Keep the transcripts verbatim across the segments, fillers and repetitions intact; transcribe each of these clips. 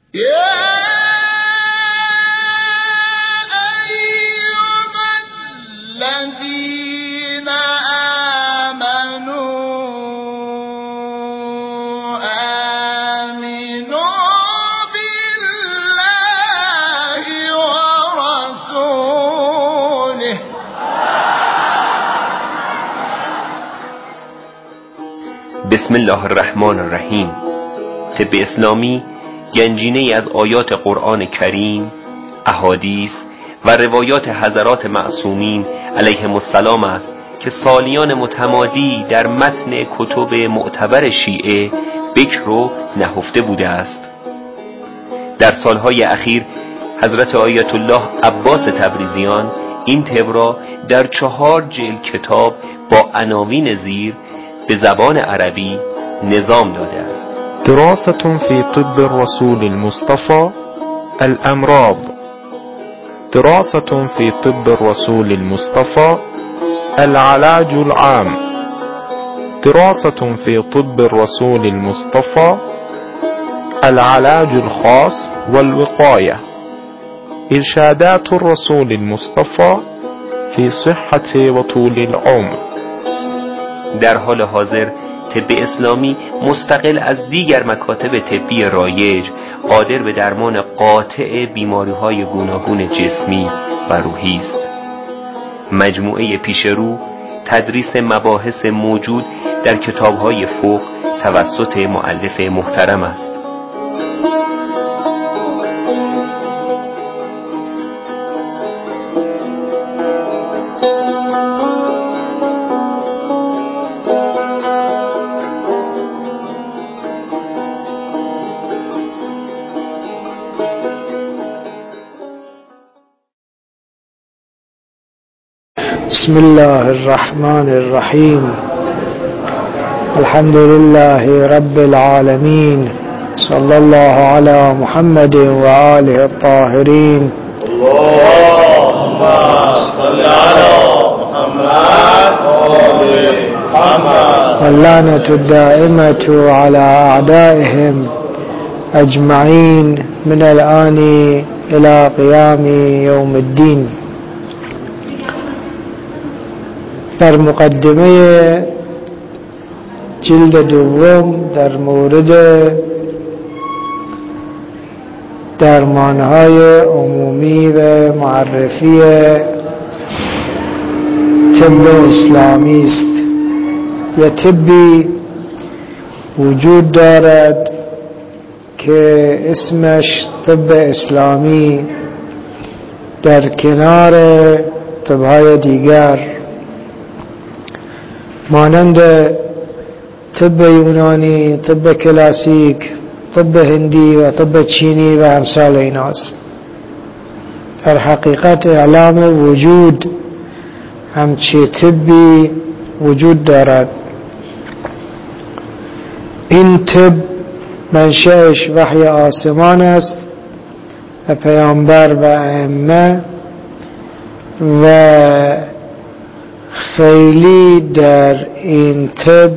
بسم الله الرحمن الرحیم. طب اسلامی گنجینه‌ای از آیات قرآن کریم، احادیث و روایات حضرات معصومین علیهم السلام است که سالیان متمادی در متن کتب معتبر شیعه بکر و نهفته بوده است. در سالهای اخیر حضرت آیت الله عباس تبریزیان این طب را در چهار جلد کتاب با عناوین زیر به زبان عربی نظام داده است. دراسة في طب الرسول المصطفى الأمراض. دراسة في طب الرسول المصطفى العلاج العام. دراسة في طب الرسول المصطفى العلاج الخاص والوقاية. إرشادات الرسول المصطفى في صحة وطول العمر. در حال حاضر طب اسلامی مستقل از دیگر مکاتب طبی رایج قادر به درمان قاطع بیماری‌های گوناگون جسمی و روحی است. مجموعه پیشرو تدریس مباحث موجود در کتاب‌های فقه توسط مؤلف محترم است. بسم الله الرحمن الرحيم. الحمد لله رب العالمين. صلى الله على محمد وآله الطاهرين. اللهم صل على محمد وآل محمد. واللعنة الدائمة على أعدائهم أجمعين من الآن إلى قيام يوم الدين. در مقدمه جلد دوم در مورد درمانهای عمومی و معرفی طب اسلامی است. یا طبی وجود دارد که اسمش طب اسلامی در کنار طبهای دیگر مانند طب یونانی، طب کلاسیک، طب هندی و طب چینی و امثال ایناست. در حقیقت اعلام وجود همچی طبی وجود دارد. این طب منشأش وحی آسمان است و پیامبر و ائمه و خیلی در این طب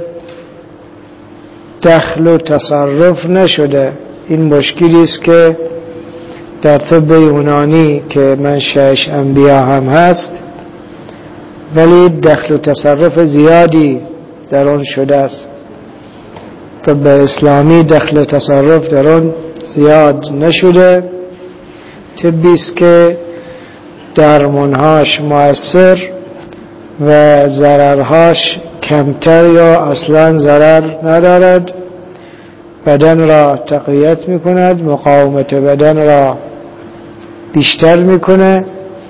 دخل و تصرف نشده. این مشکلی است که در طب یونانی که منشأش انبیا هم هست ولی دخل و تصرف زیادی در آن شده است. طب اسلامی دخل و تصرف در آن زیاد نشده. طبی است که درمانهاش مؤثر و ضررهاش کمتر یا اصلا ضرر ندارد. بدن را تقویت میکند، مقاومت بدن را بیشتر میکنه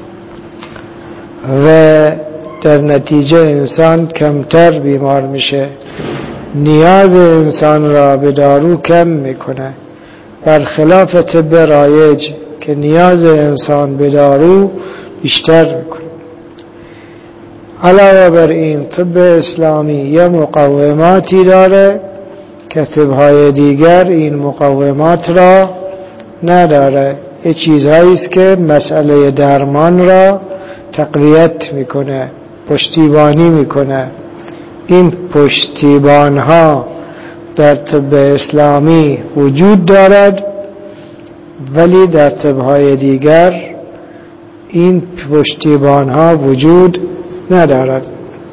و در نتیجه انسان کمتر بیمار میشه. نیاز انسان را به دارو کم میکنه، برخلاف طب رایج که نیاز انسان به دارو بیشتر میکنه. علاوه بر این طب اسلامی یه مقوماتی داره که طبهای دیگر این مقومات را نداره. یه چیزهایی است که مسئله درمان را تقویت میکنه، پشتیبانی میکنه. این پشتیبان ها در طب اسلامی وجود دارد ولی در طب‌های دیگر این پشتیبان ها وجود ندارد.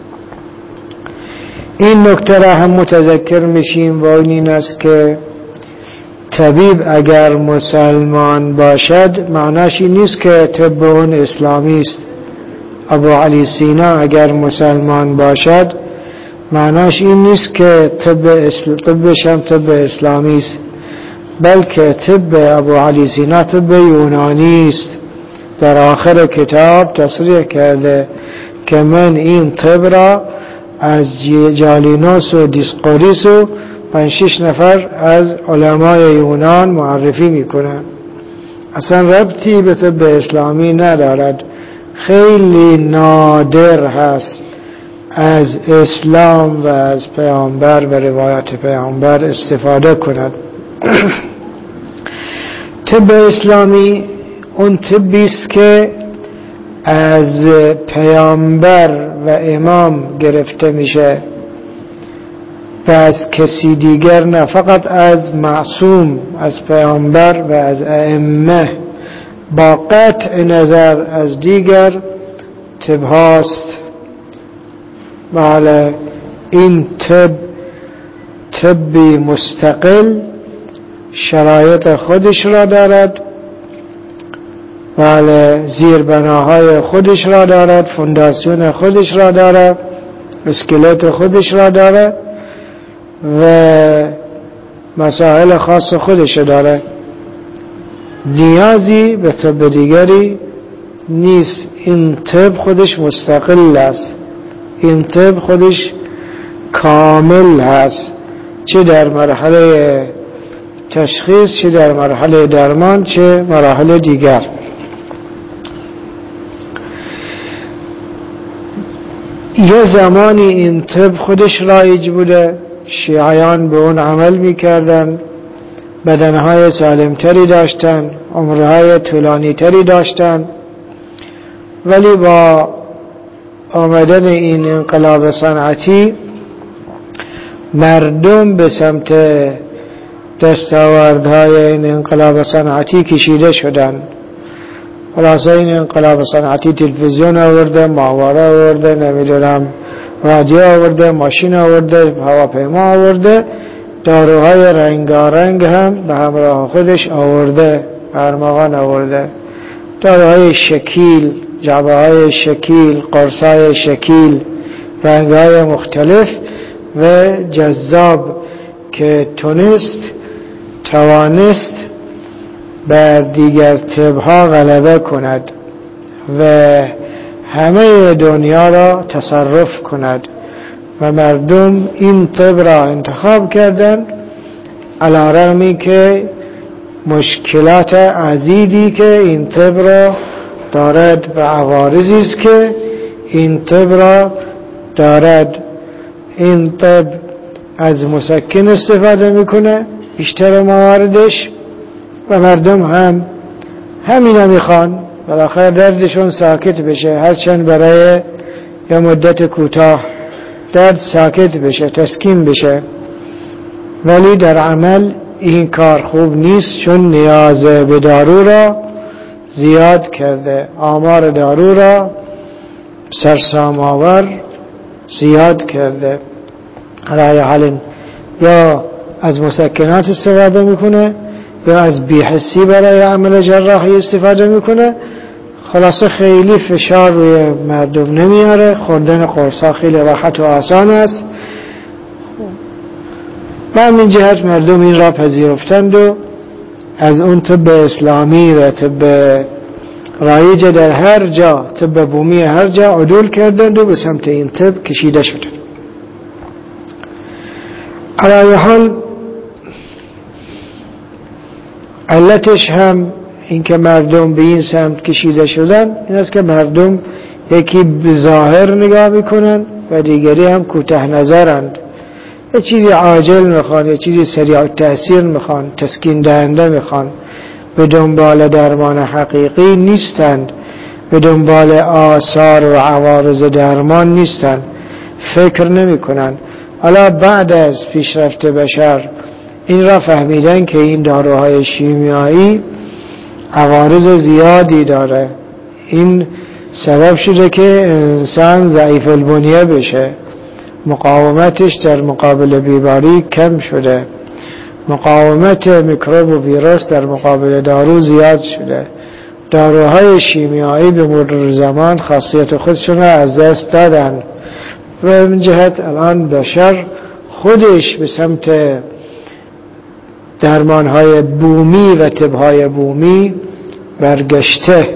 این نکته را هم متذکر میشیم و این است که طبیب اگر مسلمان باشد معناش این نیست که طب اون اسلامی است. ابو علی سینا اگر مسلمان باشد معناش این نیست که طب اسل... طبش هم طب اسلامی است، بلکه طب ابو علی سینا طب یونانی است. در آخر کتاب تصریح کرده که من این طب را از جالینوس و دیسقوریس و پنج شش نفر از علمای یونان معرفی میکنم. اصلا ربطی به طب اسلامی ندارد. خیلی نادر هست از اسلام و از پیامبر و روایت پیامبر استفاده کند. طب اسلامی اون طبی است که از پیامبر و امام گرفته میشه و از کسی دیگر نه، فقط از معصوم، از پیامبر و از ائمه، با قطع نظر از دیگر طب هاست. بله، این طب طبی مستقل شرایط خودش را دارد، بله، زیربناهای خودش را دارد، فونداسیون خودش را دارد، اسکلت خودش را دارد و مسائل خاص خودش داره. نیازی به طب دیگری نیست. این طب خودش مستقل است، این طب خودش کامل هست، چه در مرحله تشخیص، چه در مرحله درمان، چه مراحل دیگر. یه زمانی این طب خودش رایج بوده، شیعیان به اون عمل میکردن، بدنهای سالمتری داشتن، عمرهای طولانی تری داشتن، ولی با آمدن این انقلاب صنعتی مردم به سمت دستاوردهای این انقلاب صنعتی کشیده شدن. خلاصه این انقلاب صنعتی تلویزیون آورده، ماهواره آورده، نمیدونم رادیو آورده، ماشین آورده، هواپیما آورده، داروهای رنگارنگ هم به همراه خودش آورده، ارمغان آورده، داروهای شکیل، جعبه های شکیل، قرص های شکیل، رنگ های مختلف و جذاب که تونست توانست بر دیگر طبها غلبه کند و همه دنیا را تصرف کند و مردم این طب را انتخاب کردند، علی رغمی که مشکلات عدیدی که این طب را دارد و عوارضی است که این طب را دارد. این طب از مسکن استفاده میکنه بیشتر مواردش و مردم هم همین میخوان، بالاخره دردشون ساکت بشه، هرچند برای یا مدت کوتاه درد ساکت بشه، تسکین بشه، ولی در عمل این کار خوب نیست، چون نیاز به دارو را زیاد کرده، آمار دارو را سرسام آور زیاد کرده. برای حال یا از مسکنات استفاده میکنه یا از بی‌حسی برای عمل جراحی استفاده میکنه. خلاصه خیلی فشار روی مردم نمیاره، خوردن قرصا خیلی راحت و آسان است. و همین جهت مردم این را پذیرفتند و از اون طب اسلامی و طب رایج در هر جا، طب بومی هر جا عدول کردند و به سمت این طب کشیده شدند. علی حال علتش هم این که مردم به این سمت کشیده شدن این است که مردم یکی به ظاهر نگاه میکنن و دیگری هم کوته نظرند. یه چیزی عاجل میخوان، یه چیزی سریع تأثیر میخوان، تسکین دهنده میخوان، به دنبال درمان حقیقی نیستند، به دنبال آثار و عوارض درمان نیستند، فکر نمی کنن. حالا بعد از پیشرفت بشر این را فهمیدن که این داروهای شیمیایی عوارض زیادی داره. این سبب شده که انسان ضعیف البنیه بشه، مقاومتش در مقابل بیماری کم شده، مقاومت میکروب و ویروس در مقابل دارو زیاد شده. داروهای شیمیایی به مرور زمان خاصیت خودشون را از دست دادن و این جهت الان بشر خودش به سمت درمانهای بومی و طبهای بومی برگشته.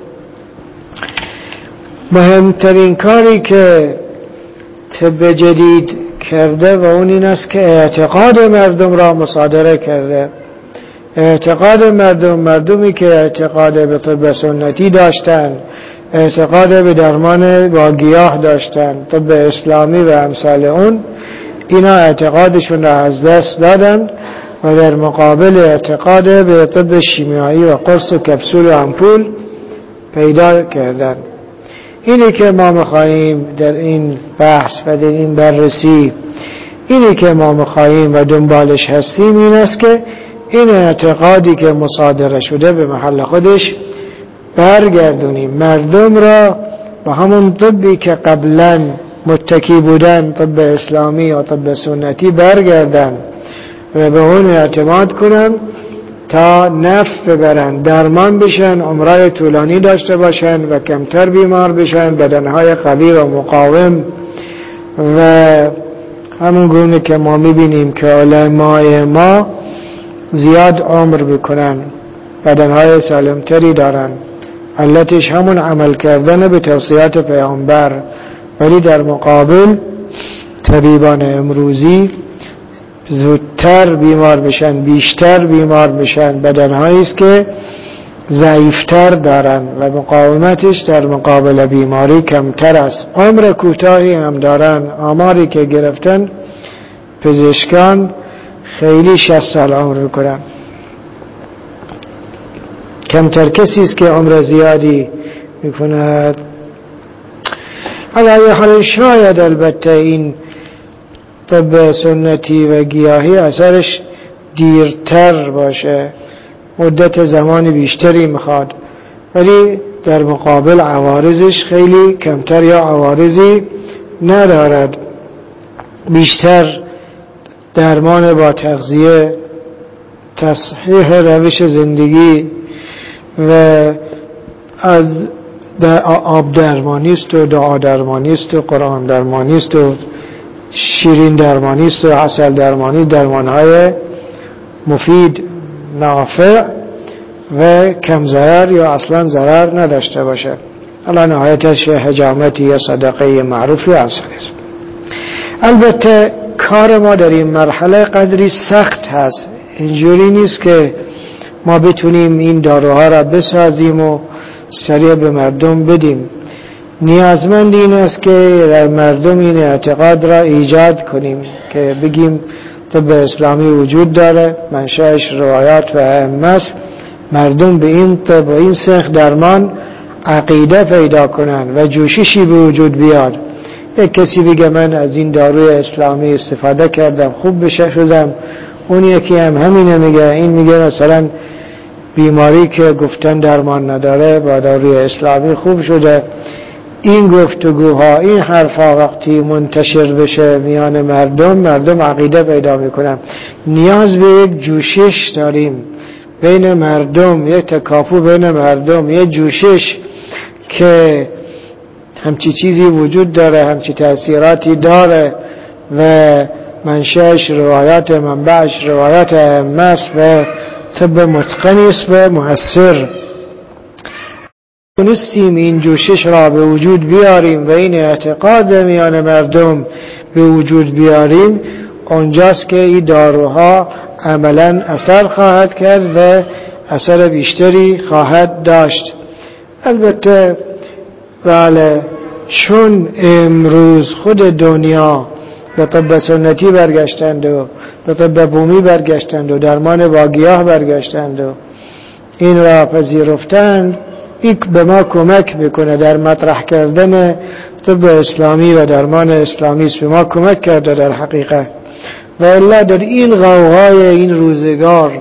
مهمترین کاری که طب جدید کرده و اون این است که اعتقاد مردم را مصادره کرده. اعتقاد مردم، مردمی که اعتقاد به طب سنتی داشتن، اعتقاد به درمان با گیاه داشتن، طب اسلامی و امثال اون، اینا اعتقادشون را از دست دادن و در مقابل اعتقاد به طب شیمیایی و قرص و کپسول و امپول پیدا کردن. اینی که ما می‌خواهیم در این بحث و در این بررسی، اینی که ما می‌خواهیم و دنبالش هستیم این است که این اعتقادی که مصادره شده به محل خودش برگردونیم، مردم را با همون طبی که قبلا متکی بودن، طب اسلامی یا طب سنتی، برگردن و به اون اعتماد کنن تا نفع ببرن، درمان بشن، عمرای طولانی داشته باشن و کمتر بیمار بشن، بدنهای قوی و مقاوم. و همون گونه که ما میبینیم که علمای ما زیاد عمر بکنن، بدنهای سالمتری دارن، علتش همون عمل کردن به توصیات پیامبر. ولی در مقابل طبیبان امروزی زودتر بیمار بشن، بیشتر بیمار بشن، بدنهایی است که ضعیفتر دارن و مقاومتش در مقابل بیماری کمتر است. عمر کوتاهی هم دارن. آماری که گرفتن پزشکان خیلی شصت سال عمر میکنن. کمتر کسی است که عمر زیادی میکند. علی حال شاید البته این طب سنتی و گیاهی اثرش دیرتر باشه، مدت زمان بیشتری میخواد، ولی در مقابل عوارضش خیلی کمتر یا عوارضی ندارد. بیشتر درمان با تغذیه، تصحیح روش زندگی و از در آب درمانی است و دعا درمانی است و قرآن درمانی است و شیرین درمانی است و عسل درمانی، درمانهای مفید، نافع و کم ضرر یا اصلا ضرر نداشته باشه. الان نهایتش حجامتی یا صدقه معروفی افضل است. البته کار ما در این مرحله قدری سخت هست. اینجوری نیست که ما بتونیم این داروها را بسازیم و سریع به مردم بدیم. نیازمند این است که در مردم این اعتقاد را ایجاد کنیم که بگیم طب اسلامی وجود داره، منشأش روایات و ائمه است، مردم به این طب و این سخت درمان عقیده پیدا کنن و جوششی به وجود بیاد. یک کسی بگه من از این داروی اسلامی استفاده کردم خوب بشه شدم، اون یکی هم همینه میگه، این میگه مثلا بیماری که گفتن درمان نداره با داروی اسلامی خوب شده. این گفتگوها، این حرفا وقتی منتشر بشه میان مردم، مردم عقیده پیدا میکنن. نیاز به یک جوشش داریم بین مردم، یک تکاپو بین مردم، یک جوشش که همچی چیزی وجود داره، همچی تأثیراتی داره و منشأش روایات، منبعش روایات ائمه است و طب متقنی است و مؤثر. تونستیم این جوشش را به وجود بیاریم و این اعتقاد میان مردم به وجود بیاریم، اونجاست که این داروها عملا اثر خواهد کرد و اثر بیشتری خواهد داشت. البته بله، چون امروز خود دنیا به طب سنتی برگشتند و به طب بومی برگشتند و درمان با گیاه برگشتند و این را پذیرفتند، این به ما کمک میکنه در مطرح کردن طب اسلامی و درمان اسلامی است، به ما کمک کرده در حقیقت. و الا در این غوغای این روزگار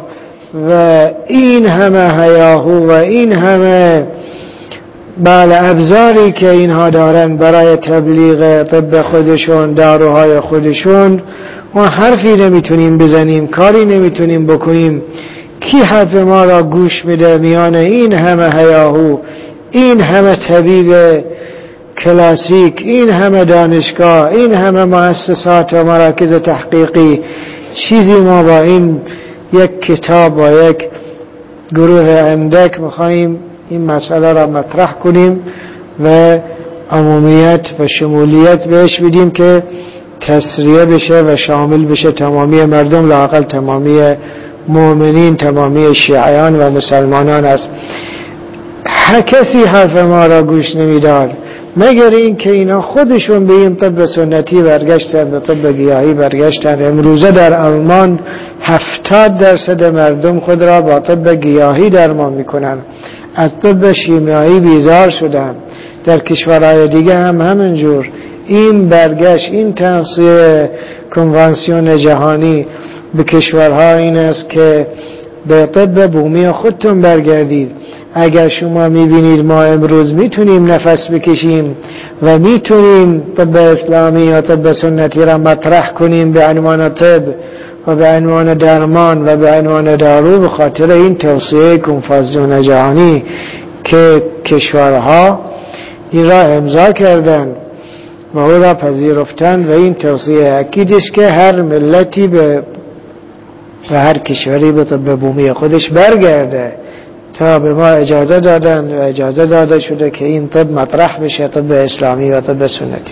و این همه هیاهو و این همه بله ابزاری که اینها دارن برای تبلیغ طب خودشون، داروهای خودشون، ما حرفی نمیتونیم بزنیم، کاری نمیتونیم بکنیم. کی حرف ما را گوش میده میان این همه هیاهو، این همه طبیب کلاسیک، این همه دانشگاه، این همه مؤسسات و مراکز تحقیقی؟ چیزی ما با این یک کتاب و یک گروه اندک میخواییم این مسئله را مطرح کنیم و عمومیت و شمولیت بهش بدیم که تسریع بشه و شامل بشه تمامی مردم، لااقل تمامی مؤمنین، تمامی شیعیان و مسلمانان است. هر کسی حرف ما را گوش نمیدار مگر این که اینا خودشون به این طب سنتی برگشتن، به طب گیاهی برگشتن. امروزه در آلمان هفتاد درصد مردم خود را با طب گیاهی درمان میکنن، از طب شیمیایی بیزار شدن. در کشورهای دیگه هم همینجور. این برگشت، این توصیه کنوانسیون جهانی به کشورها این است که به طب بومی خودتون برگردید. اگر شما میبینید ما امروز میتونیم نفس بکشیم و میتونیم طب اسلامی یا طب سنتی را مطرح کنیم به عنوان طب و به عنوان درمان و به عنوان دارو، به خاطر این توصیه کنفرانسیون جهانی که کشورها این را امضا کردن و او را پذیرفتن و این توصیه اکیدش که هر ملتی به و هر کشوری به طب بومی خودش برگرده. تا به ما اجازه دادن و اجازه داده شده که این طب مطرح بشه، طب اسلامی و طب سنتی.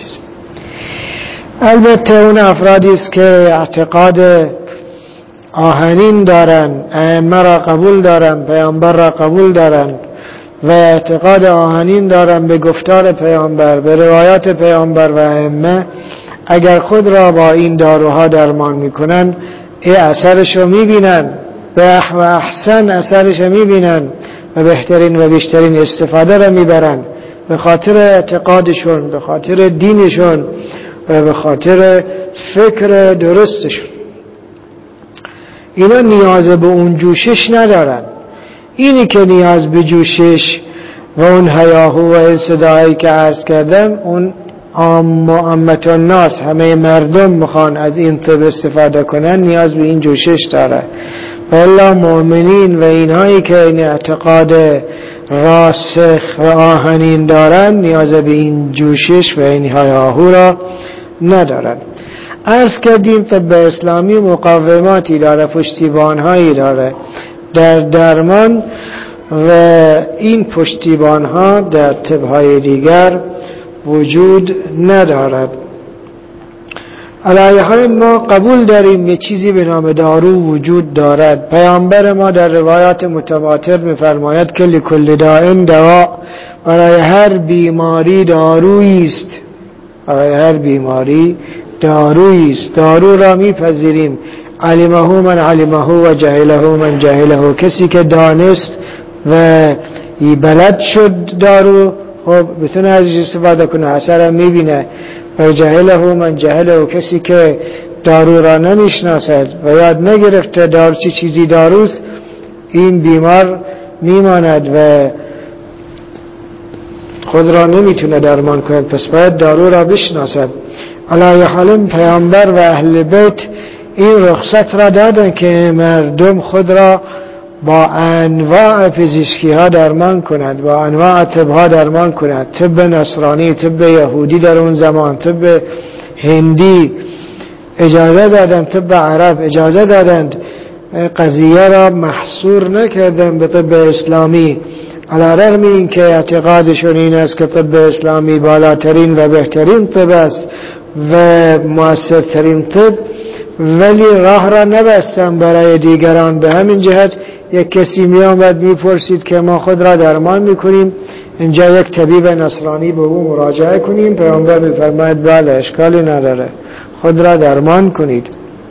البته اون افرادی است که اعتقاد آهنین دارن، ائمه را قبول دارن، پیامبر را قبول دارن و اعتقاد آهنین دارن به گفتار پیامبر، به روایات پیامبر و ائمه، اگر خود را با این داروها درمان میکنن ای اثرش رو میبینن و احسن اثرش رو میبینن و بهترین و بیشترین استفاده رو میبرن به خاطر اعتقادشون، به خاطر دینشون و به خاطر فکر درستشون. اینا نیاز به اون جوشش ندارن. اینی که نیاز به جوشش و اون هیاهو و این صدایی که عرض کردم، اون عام عامت الناس، همه مردم میخوان از این طب استفاده کنن، نیاز به این جوشش داره. والله مؤمنین و اینهایی که این اعتقاد راسخ و آهنین دارن نیاز به این جوشش و این هیاهو را ندارن. عرض کردیم طب اسلامی مقاوماتی داره، پشتیبانهایی داره در درمان و این پشتیبانها در طبهای دیگر وجود ندارد. علی حال ما قبول داریم یه چیزی به نام دارو وجود دارد. پیامبر ما در روایات متواتر می‌فرماید که لکل داء دوا، برای هر بیماری دارویی است، برای هر بیماری دارویی است. دارو را میپذیریم، علمه من علمه و جهله من جهله. کسی که دانست و بلد شد دارو، خب بتونه ازش استفاده کنه، اثرم میبینه. و جهله من جهله، کسی که دارو را نمیشناسد و یاد نگرفته دارو چی چیزی داروست، این بیمار میماند و خود را نمیتونه درمان کند. پس باید دارو را بشناسد. علی حال پیامبر و اهل بیت این رخصت را دادن که مردم خود را با انواع پزشکی ها درمان کند، با انواع طب ها درمان کند. طب نصرانی، طب یهودی در اون زمان، طب هندی اجازه دادن، طب عرب اجازه دادند. قضیه را محصور نکردن به طب اسلامی، علی رغم این که اعتقادشون این است که طب اسلامی بالاترین و بهترین طب است و مؤثرترین طب، ولی راه را نبستن برای دیگران. به همین جهت یک کسی می آمد می پرسید که ما خود را درمان می کنیم، اینجا یک طبیب نصرانی به او مراجعه کنیم؟ پیامبر می فرماید بله، اشکالی نداره، خود را درمان کنید.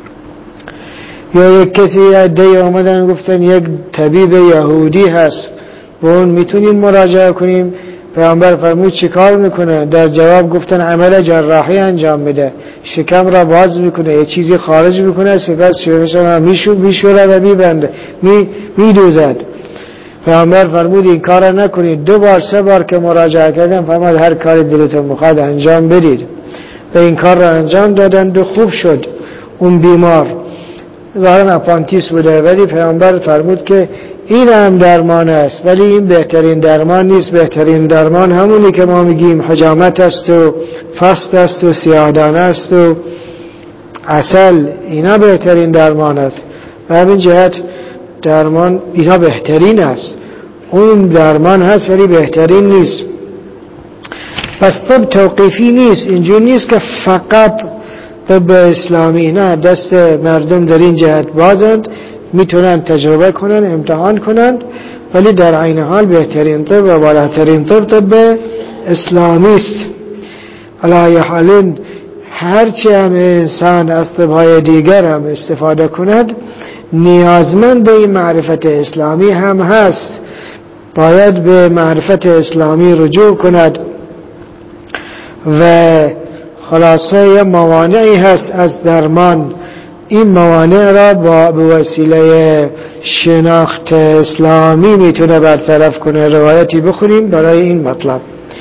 یا یک کسی عده‌ای آمدن گفتن یک طبیب یهودی هست، به اون میتونیم مراجعه کنیم؟ پیامبر فرمود چی کار میکنه؟ در جواب گفتن عمل جراحی انجام میده، شکم را باز میکنه، یه چیزی خارج میکنه، سپس شکمش را میشوره و میبنده، میدوزد. پیامبر فرمود این کار نکنید. دو بار سه بار که مراجعه کردن فرمود هر کاری دلتون میخواد انجام بدید و این کار را انجام دادند و خوب شد. اون بیمار ظاهرا اپانتیس بوده، ولی پیامبر فرمود که این هم درمان است، ولی این بهترین درمان نیست. بهترین درمان همونی که ما میگیم حجامت است و فست است و سیاه‌دانه است و عسل، اینا بهترین درمان است. و همین جهت درمان اینا بهترین است. اون درمان هست ولی بهترین نیست. پس طب توقیفی نیست، اینجور نیست که فقط طب اسلامی، نه، دست مردم در این جهت بازند، میتونن تجربه کنن، امتحان کنن، ولی در عین حال بهترین طب و بالاترین طب طب اسلامی است. علی حال هرچی هم انسان از طبهای دیگر هم استفاده کند نیازمند این معرفت اسلامی هم هست، باید به معرفت اسلامی رجوع کند. و خلاصه موانعی هست از درمان، این موانع را با به وسیله شناخت اسلامی میتونه برطرف کنه. روایتی بخونیم برای این مطلب.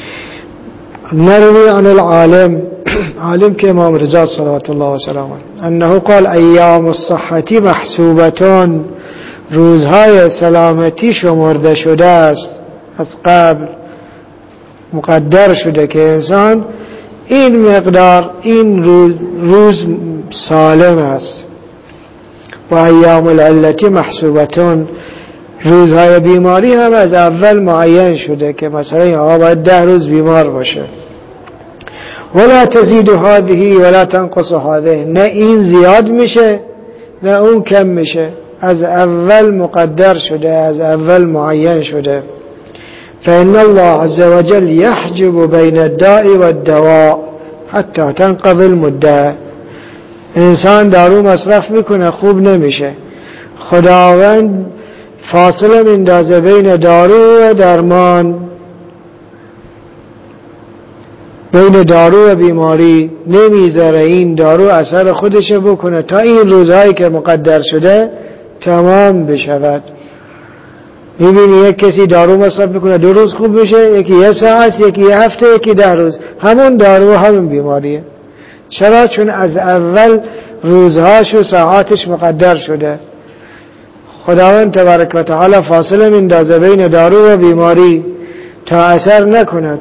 نروی عن العالم، عالم که امام رضا صلوات الله و سلامه انه قال ایام الصحتی محسوبتون، روزهای سلامتی شمرده شده است، از قبل مقدر شده که انسان این مقدار این روز, روز سالم است. و ایام العلتی محسوبتون، روزهای بیماری هم از اول معین شده که مثلا این آقا باید ده روز بیمار باشه. ولا تزید هذه ولا تنقص هذه، نه این زیاد میشه نه اون کم میشه، از اول مقدر شده، از اول معین شده. فإن الله عز وجل يحجب بين الداء والدواء حتى تنقضي المدة. انسان دارو مصرف میکنه خوب نمیشه، خداوند فاصله میندازه بین دارو و درمان، بین دارو و بیماری، نمیذاره این دارو اثر خودش بکنه تا این روزهایی که مقدر شده تمام بشود. میبینی یک کسی دارو مصرف میکنه دو روز خوب میشه، یکی یه ساعت، یکی یه هفته، یکی ده روز، همون دارو همون بیماریه. چرا؟ چون از اول روزهاش و ساعاتش مقدر شده. خداوند تبارک و تعالی فاصله میندازه بین دارو و بیماری تا اثر نکند.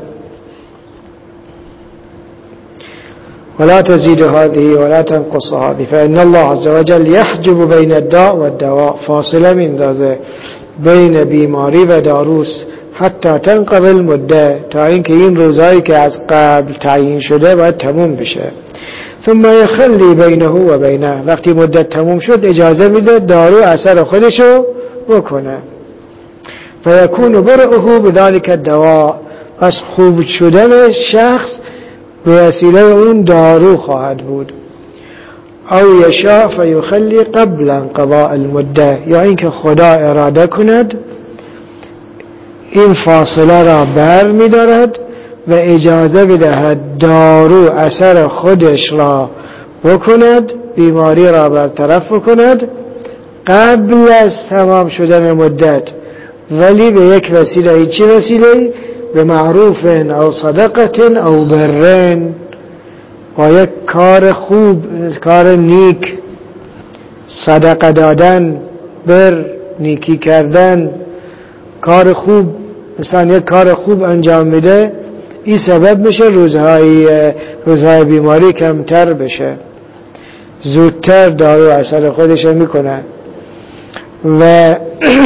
ولا تزيد هذه ولا تنقص هذه فإن الله عز وجل يحجب بين الداء والدواء، فاصله میندازه بین بیماری و داروس حتی تنقضی المده، تا اینکه این روزایی که از قبل تعیین شده باید تموم بشه. ثم يخلي بينه و بینه، وقتی مدت تموم شد اجازه میده دارو اثر خودشو بکنه. فيكون برئه بذلك الدواء، پس خوب شدن شخص به وسیله اون دارو خواهد بود. او یشاء فیخلی قبل انقضاء المده، یا اینکه خدا اراده کند این فاصله را بر می دارد و اجازه بدهد دارو اثر خودش را بکند، بیماری را برطرف بکند قبل از تمام شدن مدت، ولی به یک وسیله. چی وسیله؟ به معروف او صدقه او برن، با یک کار خوب، کار نیک، صدقه دادن، بر، نیکی کردن، کار خوب. مثلا یک کار خوب انجام میده، این سبب میشه روزهای روزهای بیماری کمتر بشه، زودتر دارو اثر خودش میکنه. و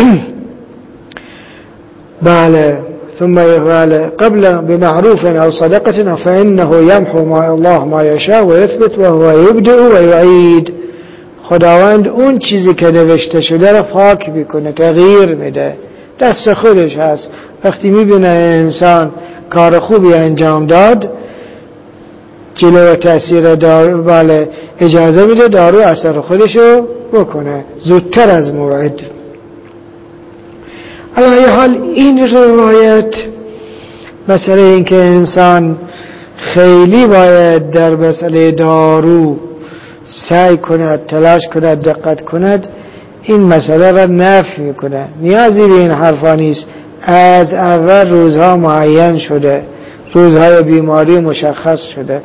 بله ثم يفعل قبل بمعروف أو صدقة فإنه يمحو ما الله ما يشاء ويثبت وهو يبدئ ويعيد. خداوند اون چیزی که نوشته شده را پاک میکنه، تغییر میده، دست خودش هست. وقتی میبینه انسان کار خوبی انجام داد، جلو تأثیر دارو بله اجازه میده دارو اثر خودشو بکنه زودتر از موعد. علی حال این روایت مسئله این که انسان خیلی باید در مسئله دارو سعی کند، تلاش کند، دقت کند، این مسئله را نفی میکنه. نیازی به این حرفا نیست. از اول روزها معین شده، روزهای بیماری مشخص شده،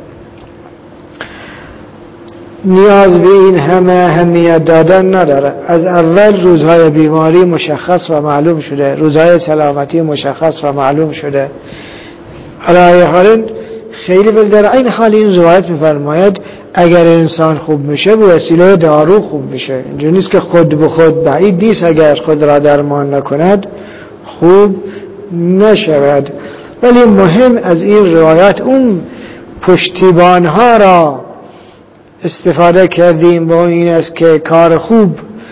نیاز به این همه اهمیت دادن نداره. از اول روزهای بیماری مشخص و معلوم شده، روزهای سلامتی مشخص و معلوم شده. علی حال خیلی بل در این حال این روایت میفرماید اگر انسان خوب میشه به وسیله دارو خوب میشه. اینجوری نیست که خود به خود، بعید نیست اگر خود را درمان نکند خوب نشود. ولی مهم از این روایت اون پشتیبان ها را استفاده کردیم با این است که کار خوب،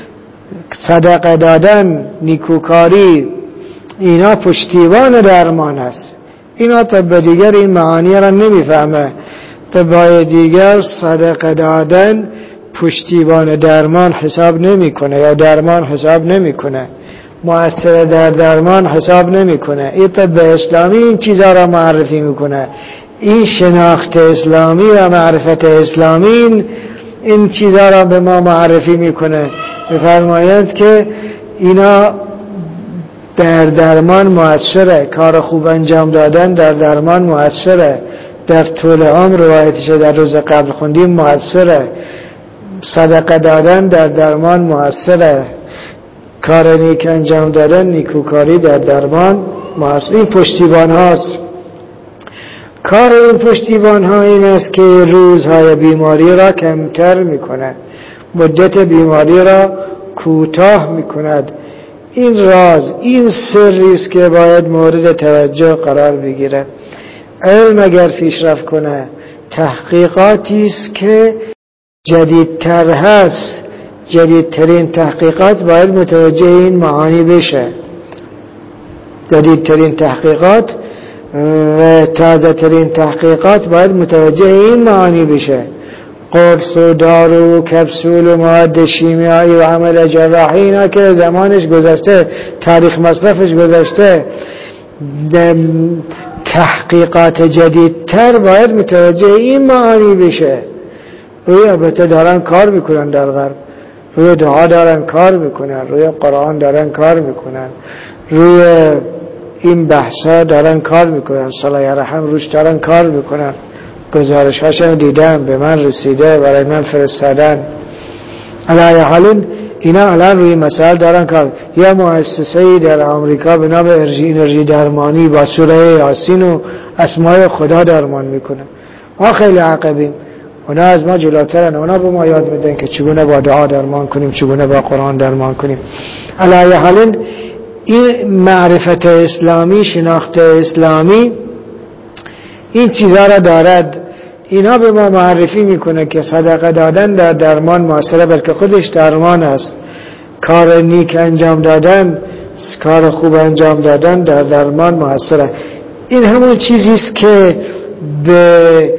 صدقه دادن، نیکوکاری، اینا پشتیبان درمان است. اینا طب دیگر این معانی را نمیفهمه. طب دیگر صدقه دادن پشتیبان درمان حساب نمیکنه یا درمان حساب نمیکنه، مؤثر در درمان حساب نمیکنه. این طب اسلامی این چیزا را معرفی میکنه. این شناخت اسلامی و معرفت اسلامی این چیزا را به ما معرفی میکنه. میفرماید که اینا در درمان مؤثره، کار خوب انجام دادن در درمان مؤثره، در طول عمر روایتشه در روز قبل خوندیم مؤثره، صدقه دادن در درمان مؤثره، کار نیک انجام دادن، نیکوکاری در درمان مؤثر. این پشتیبان هاست. کار این پشتیبان ها این است که روزهای بیماری را کمتر میکنه، مدت بیماری را کوتاه میکند. این راز، این سری است که باید مورد توجه قرار بگیره. علم اگر پیشرفت کنه، تحقیقاتی است که جدیدتر هست، جدیدترین تحقیقات باید متوجه این معانی بشه. جدیدترین تحقیقات و تازه ترین تحقیقات باید متوجه این معانی بشه. قرص و دارو و کپسول و مواد شیمیایی و عمل جراحی اینا که زمانش گذشته، تاریخ مصرفش گذشته. تحقیقات جدیدتر باید متوجه این معانی بشه. روی البته دارن کار میکنن در غرب، روی دعا دارن کار میکنن، روی قرآن دارن کار میکنن، روی این بحثا دارن کار میکنن، صلح رحم روش دارن کار میکنن. گزارش هاشم دیدم، به من رسیده، برای من فرستادن. علی حال اینا الان روی مسائل دارن کار. یه مؤسسه‌ای در آمریکا به نام انرژی درمانی با سوره یاسین و اسماء خدا درمان میکنه. ما خیلی عقبیم، اونا از ما جلوترن. اونا به ما یاد میدن که چگونه با دعا درمان کنیم، چگونه با قرآن درمان کنیم. علی حال این معرفت اسلامی، شناخت اسلامی این چیزها را دارد. اینا به ما معرفی میکنه که صدقه دادن در درمان موثره، بلکه خودش درمان است. کار نیک انجام دادن، کار خوب انجام دادن در درمان موثره. این همون چیزی است که به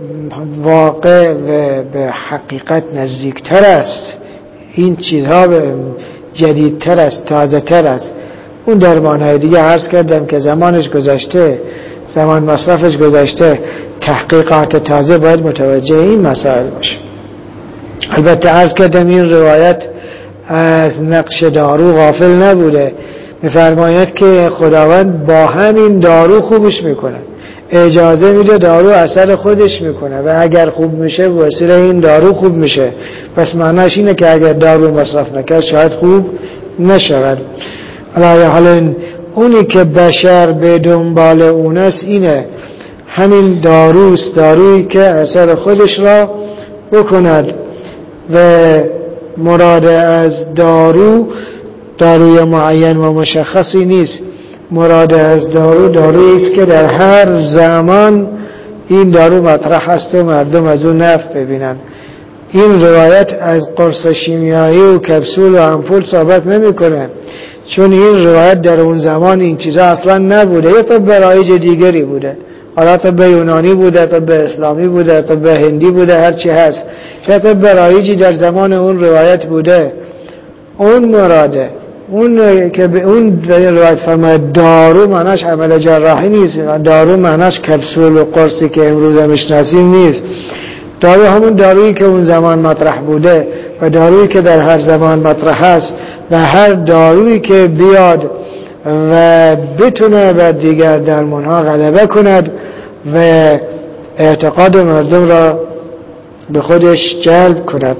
واقع و به حقیقت نزدیکتر است. این چیزها جدیدتر است، تازه تر است. اون درمان های دیگه عرض کردم که زمانش گذشته، زمان مصرفش گذشته. تحقیقات تازه باید متوجه این مسائل باشه. البته عرض کردم این روایت از نقش دارو غافل نبوده. میفرماید که خداوند با همین دارو خوبش میکنه، اجازه میده دارو اثر خودش میکنه و اگر خوب میشه وسیله این دارو خوب میشه. پس معناش اینه که اگر دارو مصرف نکرد شاید خوب نشود. علی حال اونی که بشر به دنبال اون است اینه، همین داروست، دارویی که اثر خودش را بکند. و مراد از دارو داروی معین و مشخصی نیست. مراد از دارو دارویی است که در هر زمان این دارو مطرح است و مردم از اون نفع ببینن. این روایت از قرص شیمیایی و کپسول و امپول ثابت نمیکنه، چون این روایت در اون زمان این چیزا اصلا نبوده. یه طب رایج دیگری بوده، حالا طب یونانی بوده، طب اسلامی بوده، طب هندی بوده، هر چی هست. یه طب رایجی در زمان اون روایت بوده. اون مراده. اون که به اون روایت فرماید دارو معناش عمل جراحی نیست، دارو معناش کپسول و قرصی که امروز میشناسیم نیست. دارو همون دارویی که اون زمان مطرح بوده و دارویی که در هر زمان مطرح است و هر دارویی که بیاد و بتونه بر دیگر درمانها غلبه کند و اعتقاد مردم را به خودش جلب کند.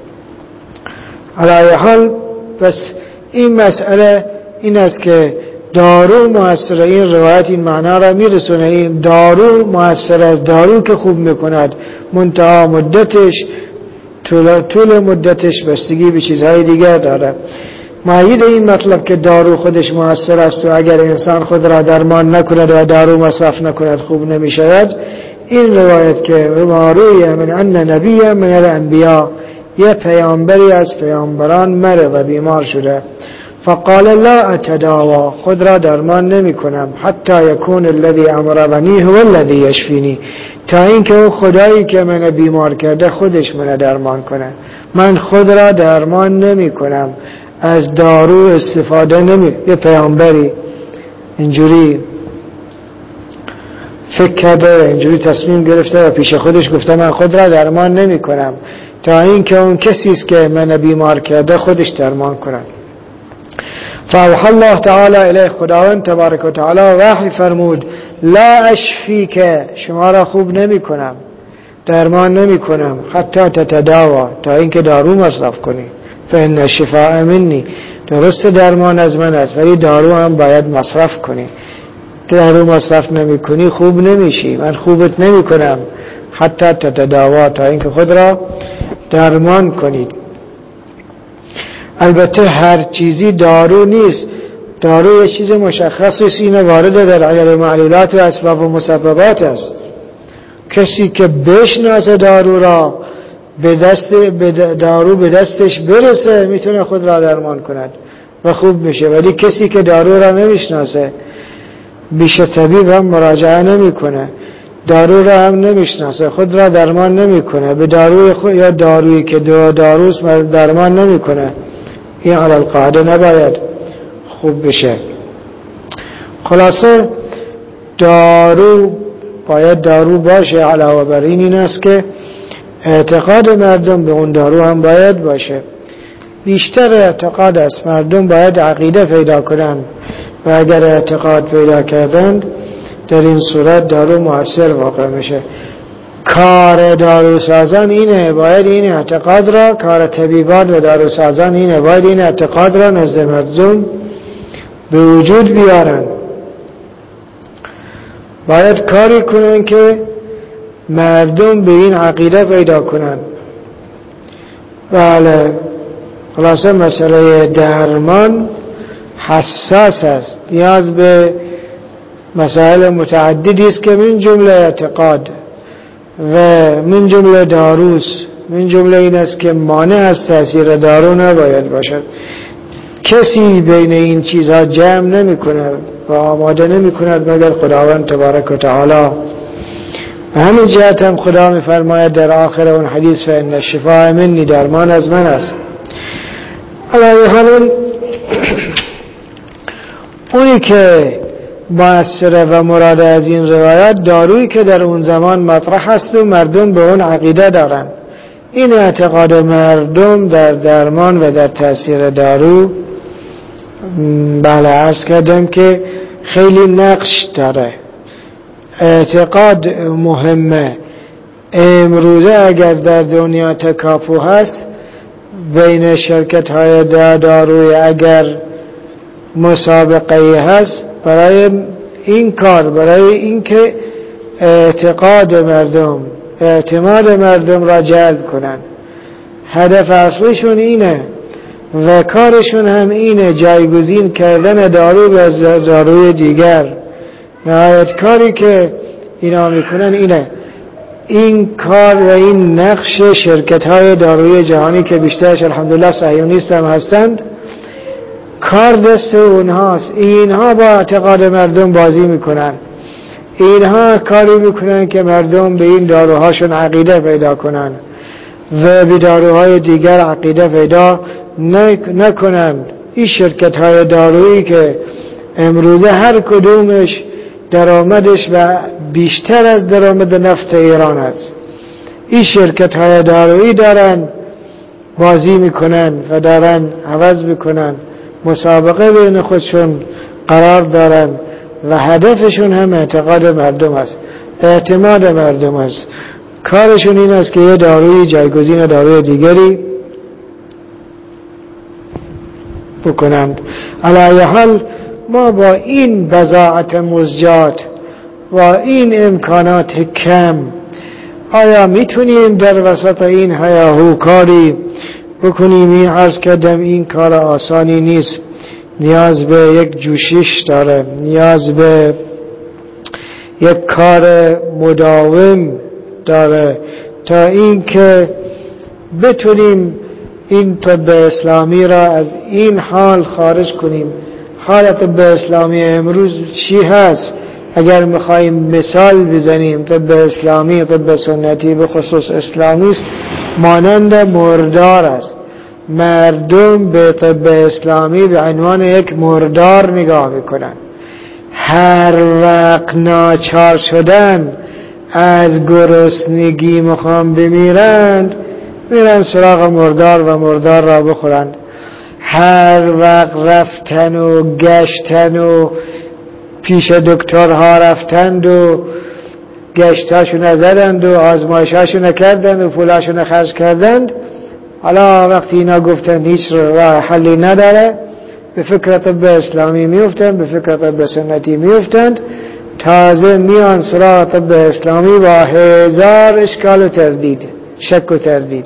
علی حال بس این مسئله این است که دارو مؤثر، این روایت این معنا را میرسونه، این دارو مؤثر است، دارو که خوب میکند، منتها مدتش طول, طول مدتش بستگی به چیزهای دیگر داره. مؤید این مطلب که دارو خودش مؤثر است و اگر انسان خود را درمان نکند و دارو مصرف نکند خوب نمیشود، این روایت که روی من ان نبی من الانبیاء، یه پیامبری از پیامبران مرض و بیمار شده، فقال لا اتداوا، خود را درمان نمی کنم، حتی یکون الذی امرضنی هو الذی یشفینی، تا اینکه اون خدایی که من بیمار کرده خودش من درمان کنه. من خود را درمان نمی کنم، از دارو استفاده نمی. یه پیامبری اینجوری فکر کرده و اینجوری تصمیم گرفته و پیش خودش گفته من خود را درمان نمی کنم تا اینکه اون کسی است که من بیمار کرده خودش درمان کنه. فاوحى الله تعالی الیه، خداوند تبارک و تعالی وحی فرمود لا اشفیک، شما را خوب نمی کنم، درمان نمی کنم، حتی تتداوا، تا اینکه دارو مصرف کنی، فان الشفاء منی، درست درمان از من است ولی دارو هم باید مصرف کنی، دارو مصرف نمی کنی خوب نمیشی، من خوبت نمی کنم، حتی تتداوا، تا اینکه خود را درمان کنید. البته هر چیزی دارو نیست، دارو یه چیز مشخصی است، این وارد در علل معلولات و اسباب و مسببات است. کسی که بشناسه دارو را به دست دارو به دستش برسه میتونه خود را درمان کند و خوب میشه، ولی کسی که دارو را نمیشناسه بیش طبیب هم مراجعه نمیکنه، دارو را هم نمیشناسه، خود را درمان نمیکنه، به داروی خود یا دارویی که دو داروست درمان نمیکنه، این علی القاعده نباید خوب بشه. خلاصه دارو باید دارو باشه، علاوه بر این این است که اعتقاد مردم به اون دارو هم باید باشه. بیشتر اعتقاد است، مردم باید عقیده پیدا کنند و اگر اعتقاد پیدا کردند در این صورت دارو مؤثر واقع میشه. کار داروسازان اینه، باید این اعتقاد را، کار طبیبان و داروسازان اینه، باید این اعتقاد را نزد مردم به وجود بیارن، باید کاری کنن که مردم به این عقیده پیدا کنن. بله، خلاصه مسئله درمان حساس است، نیاز به مسائل متعددی است که من جمله اعتقاد و من جمله داروس، من جمله این است که مانع از تاثیر دارو نباید باشد. کسی بین این چیزها جمع نمی کنه و آماده نمی کند مگر خداوند تبارک و تعالی. و همین جهت هم خدا می فرماید در آخر اون حدیث فإن الشفاء منی، درمان از من است. علیه حال اونی که مؤثره و مراد از این روایت دارویی که در اون زمان مطرح است و مردم به اون عقیده دارن. این اعتقاد مردم در درمان و در تاثیر دارو بله عرض کردم که خیلی نقش داره، اعتقاد مهمه. امروزه اگر در دنیا تکاپو هست بین شرکت های داروی، اگر مسابقه هست برای این کار، برای اینکه اعتقاد مردم، اعتماد مردم را جلب کنن، هدف اصلیشون اینه و کارشون هم اینه، جایگزین کردن دارو به داروی دیگر. نهایت کاری که اینا میکنن اینه. این کار و این نقش شرکت های داروی جهانی که بیشترش الحمدلله صهیونیست هم هستند، کار دست اونهاست. اینها با اعتقاد مردم بازی میکنن، اینها کاری میکنن که مردم به این داروهاشون عقیده پیدا کنن و به داروهای دیگر عقیده پیدا نکنن. این شرکت های دارویی که امروزه هر کدومش درآمدش و بیشتر از درآمد نفت ایران است، این شرکت های دارویی دارن بازی میکنن و دارن عوض میکنن، مسابقه بین خودشون قرار دارن و هدفشون هم اعتقاد مردم است، اعتماد مردم است. کارشون این است که یه داروی جایگزین داروی دیگری بکنند. علی حال ما با این بضاعت مزجات و این امکانات کم آیا میتونیم در وسط این هیاهو کاری بکنیم؟ این عرض کردم این کار آسانی نیست، نیاز به یک جوشش داره، نیاز به یک کار مداوم داره تا این که بتونیم این طب اسلامی را از این حال خارج کنیم. حالت طب اسلامی امروز چی هست؟ اگر میخوایم مثال بزنیم، طب اسلامی، طب سنتی به خصوص اسلامی است، مانند مردار است. مردم به طب اسلامی به عنوان یک مردار نگاه میکنن. هر وقت ناچار شدن از گرسنگی میخوان بمیرند، میرن سراغ مردار و مردار را بخورند. هر وقت رفتن و گشتن و پیش دکترها رفتند و گشتاشون زدند و آزمایشاشون کردند و پولاشون خرج کردند، حالا وقتی اینا گفتن هیچ راه حلی نداره، به فکر طب اسلامی میفتند، به فکر طب سنتی میفتند، تازه میان سراغ طب اسلامی با هزار اشکال و تردید، شک و تردید.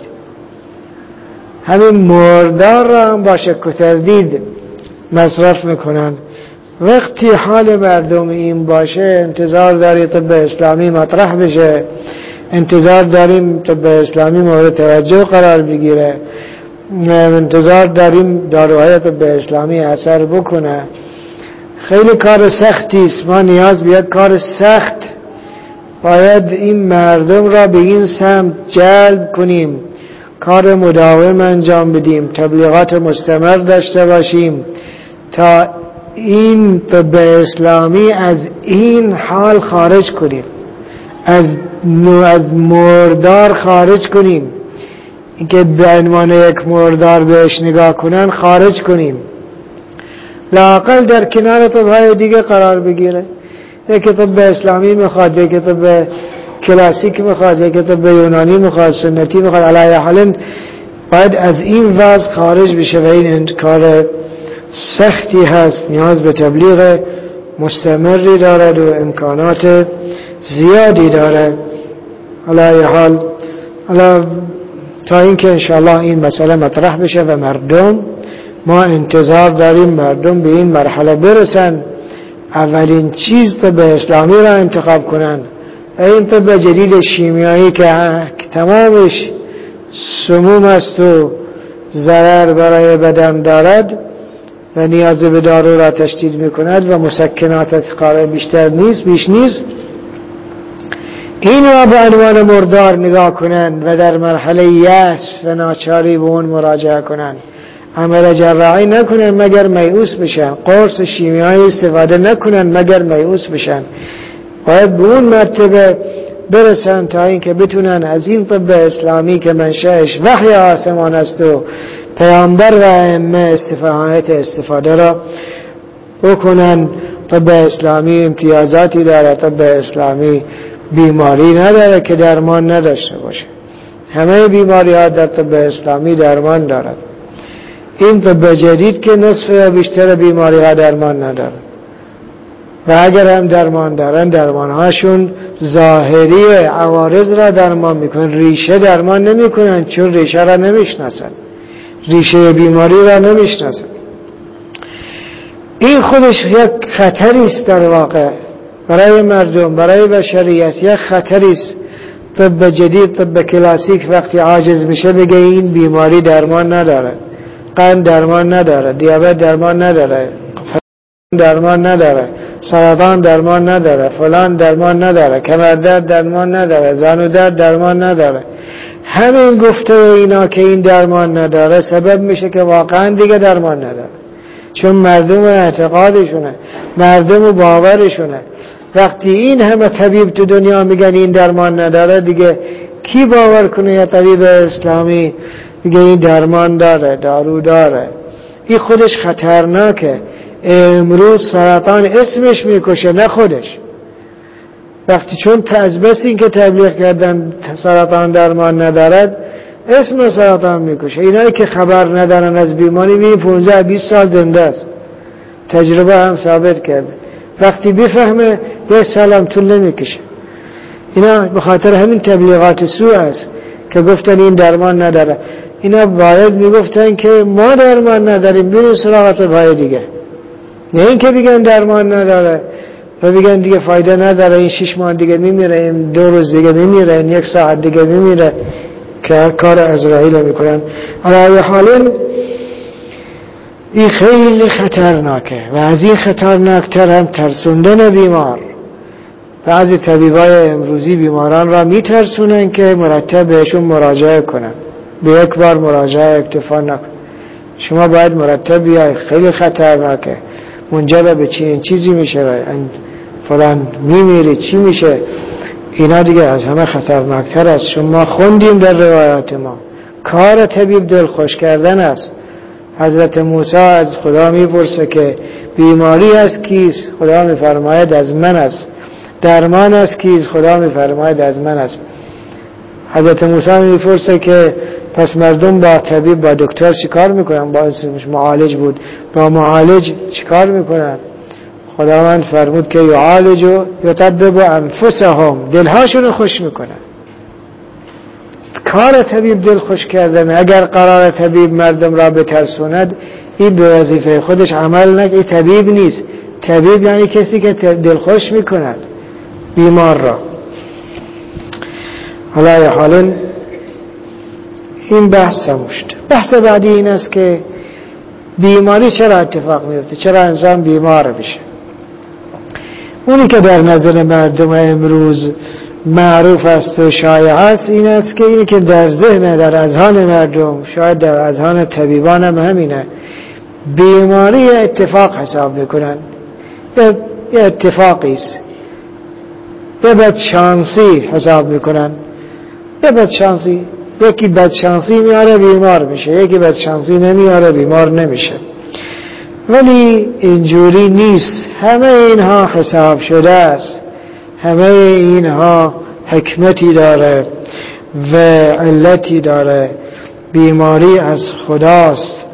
همین مردار را هم با شک و تردید مصرف میکنن. وقتی حال مردم این باشه، انتظار داری طب اسلامی مطرح بشه، انتظار داریم طب اسلامی مورد توجه قرار بگیره، انتظار داریم داروهای طب اسلامی اثر بکنه. خیلی کار سختی است. ما نیاز به یک کار سخت باید این مردم را به این سمت جلب کنیم، کار مداوم انجام بدیم، تبلیغات مستمر داشته باشیم تا این طب اسلامی از این حال خارج کنیم، از از مردار خارج کنیم، اینکه به عنوان یک مردار بهش نگاه کنن خارج کنیم، لااقل در کنار طبهای دیگه قرار بگیره. یکی طب اسلامی میخواد، یکی طب کلاسیک میخواد، یکی طب یونانی میخواد، سنتی میخواد. علی حال باید از این وضع خارج بشه و این کار سختی هست، نیاز به تبلیغ مستمری دارد و امکانات زیادی دارد. علی حال حالا تا اینکه انشاءالله این مسئله مطرح بشه و مردم، ما انتظار داریم مردم به این مرحله برسن، اولین چیز طب اسلامی را انتخاب کنن. این طب جدید شیمیایی که تمامش سموم است و ضرر برای بدن دارد و نیاز به دارو را تشدید میکند و مسکنات قرار بیشتر نیست، بیش نیست، این را به عنوان مردار نگاه کنند و در مرحله یأس و ناچاری به اون مراجعه کنند. عمل جراحی نکنند مگر میؤوس بشن، قرص شیمیایی استفاده نکنند مگر میؤوس بشن. باید به اون مرتبه برسن تا اینکه بتونن از این طب اسلامی که منشأش وحی آسمان است و پیامبر و ائمه استفاده استفاده را بکنن. طب اسلامی امتیازاتی داره، طب اسلامی بیماری نداره که درمان نداشته باشه. همه بیماری ها در طب اسلامی درمان دارد. این طب جدید که نصف یا بیشتر بیماری ها درمان نداره و اگر هم درمان دارن، درمان هاشون ظاهری عوارض را درمان میکنن، ریشه درمان نمیکنن، چون ریشه را نمیشناسن، ریشه بیماری را نمیشناسن. این خودش یک خطری است در واقع برای مردم، برای بشریت یک خطری است. طب جدید، طب کلاسیک وقتی عاجز میشه بگه این بیماری درمان نداره، قند درمان نداره، دیابت درمان نداره، درمان نداره، سرطان درمان نداره، فلان درمان نداره، کمردرد درمان نداره، زانو درد درمان نداره. همین گفته اینا که این درمان نداره سبب میشه که واقعا دیگه درمان نداره. چون مردم اعتقادشونه، مردم باورشونه. وقتی این همه طبیب تو دنیا میگن این درمان نداره، دیگه کی باور کنه یا طبیب اسلامی میگه این درمان داره، دارو داره؟ این خودش خطرناکه. امروز سرطان اسمش میکشه نه خودش. وقتی چون از بس این که تبلیغ کردن سرطان درمان ندارد، اسم سرطان میکشه. اینایی که خبر ندارن از بیماری می پانزده بیست سال زنده است. تجربه هم ثابت کرده. وقتی بفهمه یه سالم طول نمیکشه. اینا به خاطر همین تبلیغات سوء است که گفتن این درمان نداره. اینا باید میگفتن که ما درمان نداریم، بریم سراغ طبهای دیگه، نه این که بگن درمان نداره و بگن دیگه فایده نداره، این شش ماه دیگه میمیره، این دو روز دیگه میمیره، این یک ساعت دیگه میمیره، که هر کار عزرائیل میکنن. علی حال این خیلی خطرناکه و از این خطرناکتر هم ترسوندن بیمار. بعضی طبیبای امروزی بیماران را میترسونن که مرتب بهشون مراجعه کنن، به یک بار مراجعه اکتفا نکن، شما باید مرتب بیای، خیلی خطرناکه، منجر به چی چیزی میشه، فلان میمیری، چی میشه. اینا دیگه از همه خطرناکتر است. شما خوندیم در روایات ما کار طبیب دل خوش کردن است. حضرت موسی از خدا میپرسه که بیماری از کیست؟ خدا میفرماید از من است. درمان از کیست؟ خدا میفرماید از من است. حضرت موسی میپرسه که پس مردم با طبیب با دکتر چیکار میکنن؟ با اسمش معالج بود، با معالج چیکار میکنن؟ خداوند فرمود که یعالجو یطبب انفسهم، دلهاشون خوش میکنن. کار طبیب دل خوش کردن. اگر قرار طبیب مردم را بترسوند، این به وظیفه خودش عمل نکنه، این طبیب نیست. طبیب یعنی کسی که دل خوش میکند بیمار را. حالا حالا این بحث سموشت. بحث بعدی این است که بیماری چرا اتفاق میفته، چرا انسان بیمار بشه. اونی که در نظر مردم امروز معروف است و شایع است این است که اینی که در ذهن، در اذهان مردم، شاید در اذهان طبیبان هم همینه، بیماری اتفاق حساب میکنن. یه اتفاقی است، یه بدشانسی حساب میکنن. یه بدشانسی، یکی بدشانسی میاره بیمار میشه، یکی بدشانسی نمیاره بیمار نمیشه. ولی اینجوری نیست. همه اینها حساب شده است، همه اینها حکمتی داره و علتی داره. بیماری از خداست.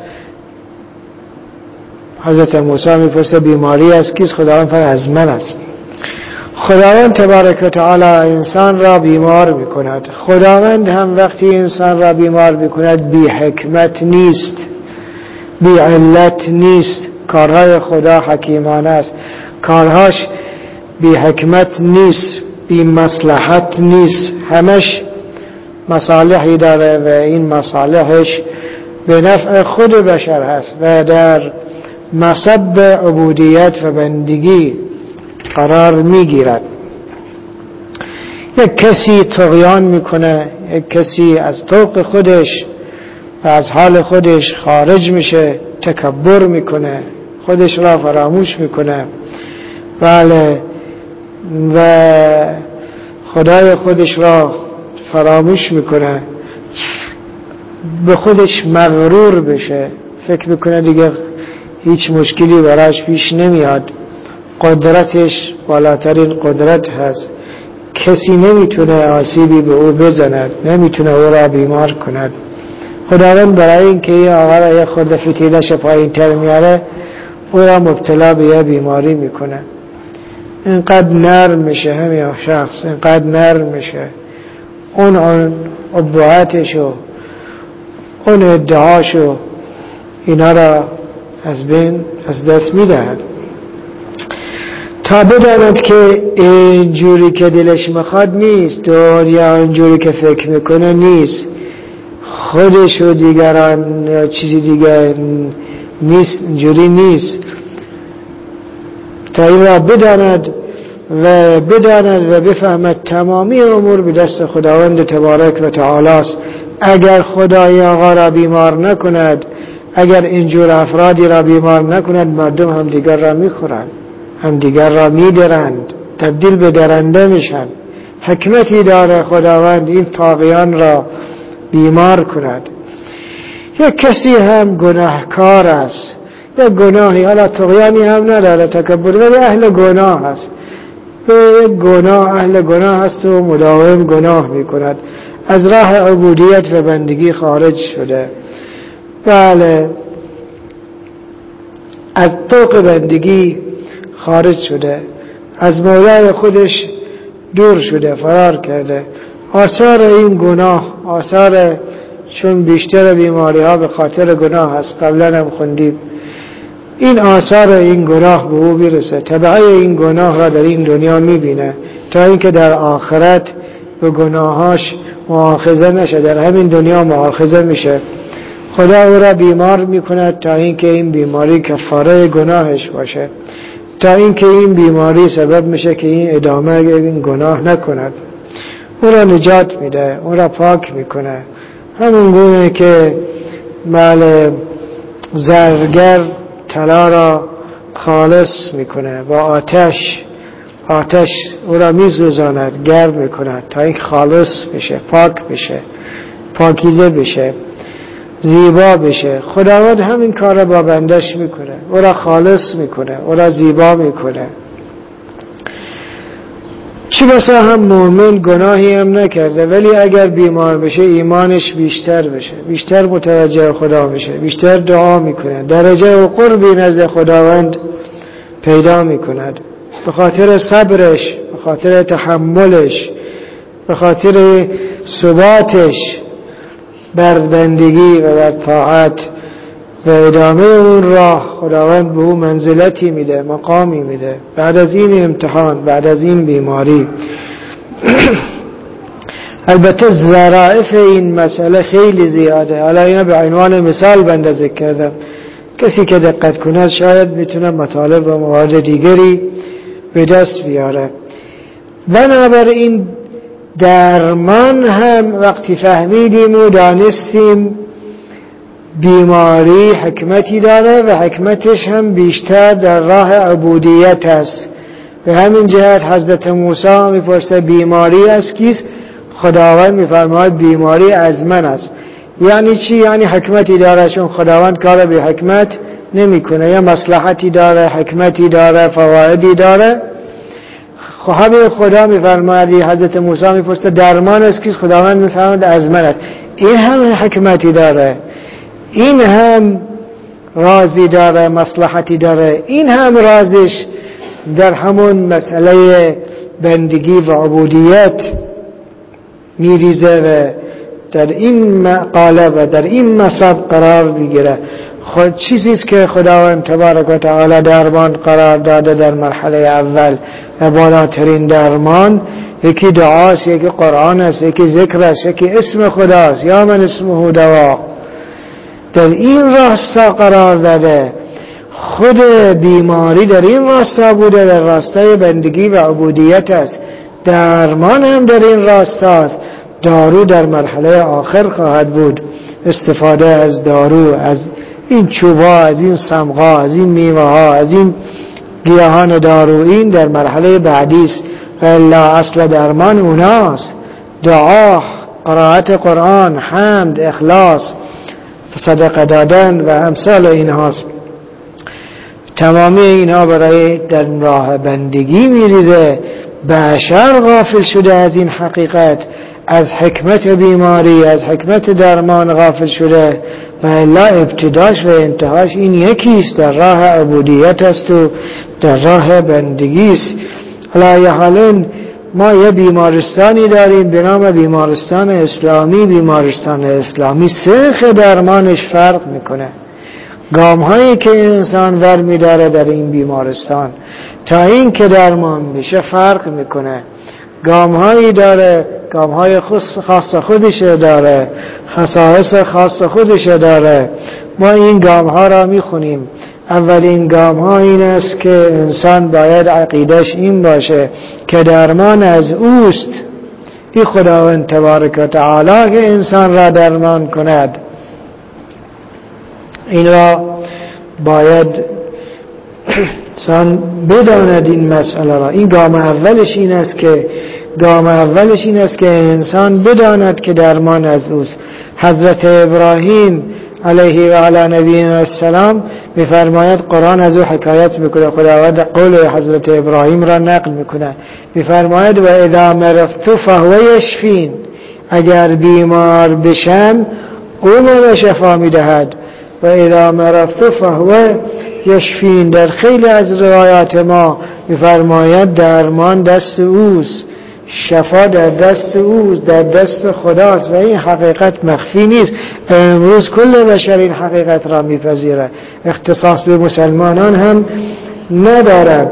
حضرت موسی میپرسه بیماری از کیست؟ خداوند فرمود از من است. خداوند تبارک و تعالی انسان را بیمار میکند. خداوند هم وقتی انسان را بیمار میکند بی حکمت نیست، بی علت نیست. کارهای خدا حکیمانه است، کارهاش بی حکمت نیست، بی مصلحت نیست. همش مصالحی داره و این مصالحش به نفع خود بشر هست و در مصب عبودیت و بندگی قرار میگیرد. یک کسی طغیان میکنه، یک کسی از طوق خودش و از حال خودش خارج میشه، تکبر میکنه، خودش را فراموش میکنه، بله، و خدای خودش را فراموش میکنه، به خودش مغرور بشه، فکر میکنه دیگه هیچ مشکلی براش پیش نمیاد، قدرتش بالاترین قدرت هست، کسی نمیتونه آسیبی به او بزند، نمیتونه او را بیمار کند. خداوند برای اینکه این آقا را یه خورده فتیلش پایین تر میاره، او را مبتلا به یه بیماری میکنه. اینقدر نرم میشه همین شخص، اینقدر نرم میشه، اون اون ابهاتشو، اون ادعاشو، اینا را از بین از دست میدهد تا بداند که اینجوری که دلش میخواد نیست، دنیا اینجوری که فکر میکنه نیست، خودش و دیگران یا چیزی دیگر نیست، اینجوری نیست. تا این را بداند و بداند و بفهمد تمامی امور به دست خداوند تبارک و تعالی است. اگر خدای آقا را بیمار نکند، اگر اینجور افرادی را بیمار نکند مردم هم دیگر را میخورند، هم دیگر را میدرند، تبدیل به درنده میشن. حکمتی داره خداوند این طاغیان را بیمار کند. یک کسی هم گناهکار است، یک گناهی، حالا طغیانی هم نداره، تکبر، ولی اهل گناه است، یک گناه اهل گناه است و مداوم گناه میکند، از راه عبودیت و بندگی خارج شده. بله، از طوق بندگی خارج شده، از مولای خودش دور شده، فرار کرده. آثار این گناه، آثار چون بیشتر بیماری ها به خاطر گناه است، قبلا هم خوندیم، این آثار این گناه به او میرسه، تبعه این گناه را در این دنیا میبینه تا اینکه در آخرت به گناهاش مؤاخذه نشه، در همین دنیا مؤاخذه میشه. خدا او را بیمار میکند تا اینکه این بیماری کفاره گناهش باشه، تا اینکه این بیماری سبب میشه که این ادامه این گناه نکند. او را نجات میده، او را پاک میکنه. همون گونه که مال زرگر طلا را خالص میکنه با آتش، آتش او را میسوزاند، گرم میکند تا این خالص بشه، پاک بشه، پاکیزه بشه، زیبا بشه. خداوند همین کار را با بندش میکنه، او را خالص میکنه، او را زیبا میکنه. چی بسا هم مؤمن گناهی هم نکرده ولی اگر بیمار بشه ایمانش بیشتر بشه، بیشتر متوجه خدا بشه، بیشتر دعا میکنه، درجه و قربی نزد خداوند پیدا میکند، به خاطر صبرش، به خاطر تحملش، به خاطر ثباتش بر بندگی و بر طاعت و ادامه اون راه. خداوند به او منزلتی میده، مقامی میده بعد از این امتحان، بعد از این بیماری. البته ظرائف این مسئله خیلی زیاده، حالا اینا به عنوان مثال بنده ذکر کردم، کسی که دقت کند شاید میتونه مطالب و موارد دیگری به دست بیاره. بنابراین درمان هم وقتی فهمیدیم و دانستیم بیماری حکمتی داره و حکمتش هم بیشتر در راه عبودیت است. به همین جهت حضرت موسی میپرسه بیماری است کیست؟ خداوند میفرماید بیماری از من است. یعنی چی؟ یعنی حکمتی داره، چون خداوند کار به حکمت نمیکنه، یا مصلحتی داره، حکمتی داره، فوایدی داره. خب همین خدا میفرماید، حضرت موسی میپرسه درمان است کیست؟ خداوند میفرماید از من است. این هم حکمتی داره، این هم رازی داره، مصلحتی داره. این هم رازش در همون مسئله بندگی و عبودیت میریزه و در این مقاله و در این مصب قرار میگیره. خود چیزیست که خداوند تبارک و تعالی درمان قرار داده در مرحله اول و بالاترین درمان یکی دعاست، یکی قرآن است، یکی ذکر است، یکی اسم خداست، یا من اسمه دوا. در این راستا قرار داده. خود بیماری در این راستا بوده، در راستای بندگی و عبودیت است. درمان هم در این راستا است. دارو در مرحله آخر خواهد بود، استفاده از دارو، از این چوبا، از این صمغا، از این میوه ها، از این گیاهان دارویین در مرحله بعدی است. و الا اصل درمان اوناست، دعا، قرائت قرآن، حمد، اخلاص، صدقه دادن و امثال اینهاست. تمامی اینها برای در راه بندگی میریزه. بشر غافل شده از این حقیقت، از حکمت بیماری، از حکمت درمان غافل شده و الا ابتداش و انتهاش این یکیست، در راه عبودیت است و در راه بندگی است. حالا یه حالن ما یه بیمارستانی داریم به نام بیمارستان اسلامی. بیمارستان اسلامی سرخ درمانش فرق میکنه. گام هایی که انسان ور میداره در این بیمارستان تا این که درمان بشه فرق میکنه. گام هایی داره، گام های خاص خودش داره، خصائص خاص خودش داره. ما این گام ها را میخونیم. اولین گام ها این است که انسان باید عقیدش این باشه که درمان از اوست. این خداوند تبارک و تعالی که انسان را درمان کند. این را باید انسان بداند این مسئله را. این گام اولش این است که گام اولش این است که انسان بداند که درمان از اوست. حضرت ابراهیم علیه و علی نبینا السلام میفرماید، قرآن از او حکایت میکنه، خداوند قول حضرت ابراهیم را نقل میکنه، میفرماید و اذا مرضت فهو یشفین، اگر بیمار بشم او مرا شفا میدهد. و اذا مرضت فهو یشفین، در خیلی از روایات ما میفرماید درمان دست اوست، شفا در دست اوست، در دست خداست و این حقیقت مخفی نیست. امروز کل بشر این حقیقت را میپذیره، اختصاص به مسلمانان هم ندارد.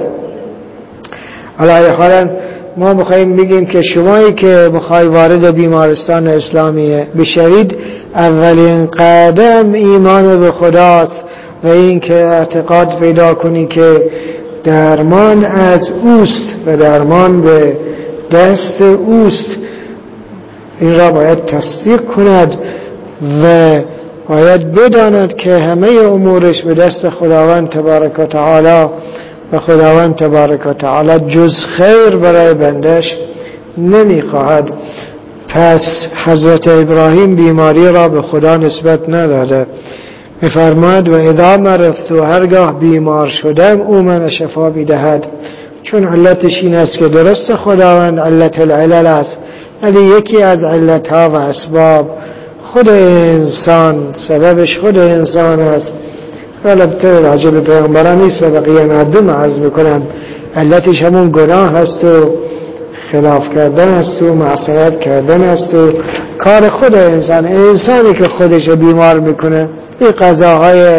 علی حال ما میخوایم بگیم که شمایی که میخوای وارد بیمارستان اسلامی بشوید، اولین قدم ایمان به خداست و این که اعتقاد پیدا کنی که درمان از اوست و درمان به دست اوست. این را باید تصدیق کند و باید بداند که همه امورش به دست خداوند تبارک و تعالی و خداوند تبارک و تعالی جز خیر برای بندش نمیخواهد. پس حضرت ابراهیم بیماری را به خدا نسبت نداده، میفرماید و اذا مرضت، و هرگاه بیمار شدم او من شفا میدهد. چون علتش این است که درست خداوند علت العلل است، ولی یکی از علتها و اسباب خود انسان، سببش خود انسان است. البته راجع به پیامبران نیست و بقیه مردم عرض میکنم، علتش همون گناه هست و خلاف کردن است و معصیت کردن است و کار خود انسان. انسانی که خودش بیمار میکنه این غذاهای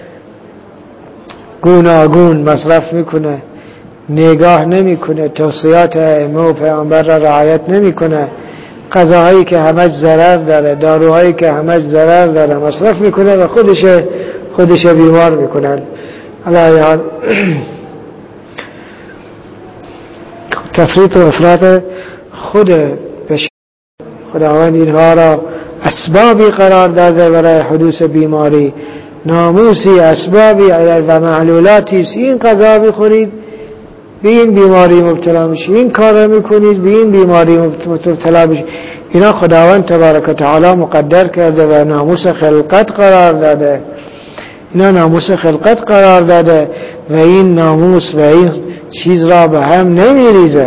گوناگون مصرف میکنه، نگاه نمیکنه، توصیات ائمه و پیامبر را رعایت نمیکنه، غذاهایی که همش ضرر داره، داروهایی که همش ضرر داره مصرف میکنه و خودش خودش بیمار میکنن. علی تفریط و افراط خود بشر. خداوند اینها را اسبابی قرار داده برای حدوث بیماری، ناموسی، اسبابی و معلولاتی است. این غذا بخورید به این بیماری مبتلا میشید، این کار میکنید به این بیماری مبتلا میشید. اینا خداوند تبارک و تعالی مقدر کرده و ناموس خلقت قرار داده. اینا ناموس خلقت قرار داده و این ناموس و این چیز را به هم نمیریزه.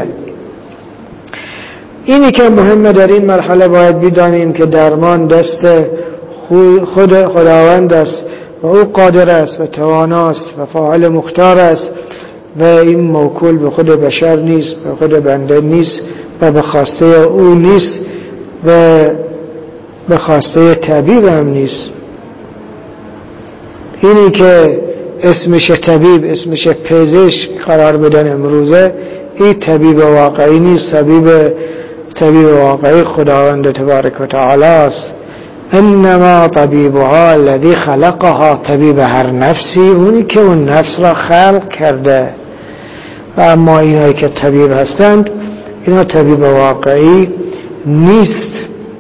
اینی که مهمه در این مرحله باید بدانیم که درمان دست خود خداوند است و او قادر است و تواناست و فاعل مختار است و این موکول به خود بشر نیست، به خود بنده نیست و به خواسته او نیست و به خواسته طبیب هم نیست. اینی که اسمش طبیب، اسمش پزشک قرار بدن امروزه، این طبیب واقعی نیست. طبیب طبیب واقعی خداوند تبارک و تعالی است. انما طبیبها الذی خلقها، طبیب هر نفسی اونی که اون نفس را خلق کرده. و اما اینایی که طبیب هستند اینا طبیب واقعی نیست.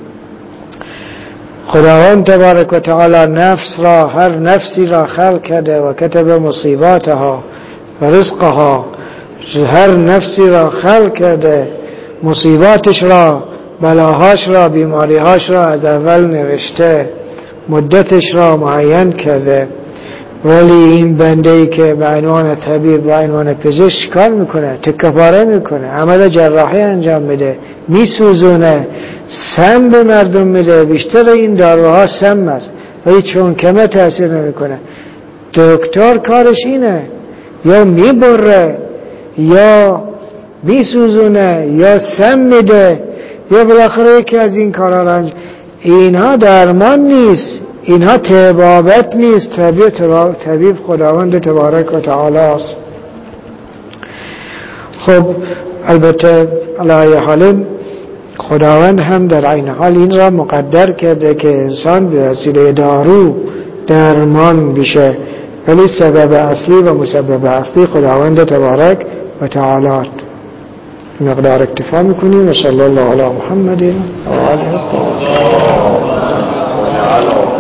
خداوند تبارک و تعالی نفس را، هر نفسی را خلق کرده و کتب مصیباتها و رزقها، هر نفسی را خلق کرده، مصیباتش را، بلاهاش را، بیماریهاش را از اول نوشته، مدتش را معین کرده. ولی این بنده‌ای که به عنوان طبیب و عنوان پزشک کار میکنه، تکه‌پاره میکنه، عمل جراحی انجام میده، میسوزونه، سم به مردم میده، بیشتر این داروها سم است ولی چون کمه تاثیر نمیکنه. دکتر کارش اینه، یا میبره یا میسوزونه یا سم میده یا بالاخره یکی از این کارها را انجام. اینها درمان نیست، اینها طبابت نیست. طبیب طبیب خداوند تبارک و تعالی است. خب البته علی حال خداوند هم در عین حال این را مقدر کرده که انسان به وسیله دارو درمان بشه، ولی سبب اصلی و مسبب اصلی خداوند تبارک و تعالی. مقدار اکتفا میکنیم و صلی الله علی محمد و آله الطاهرین.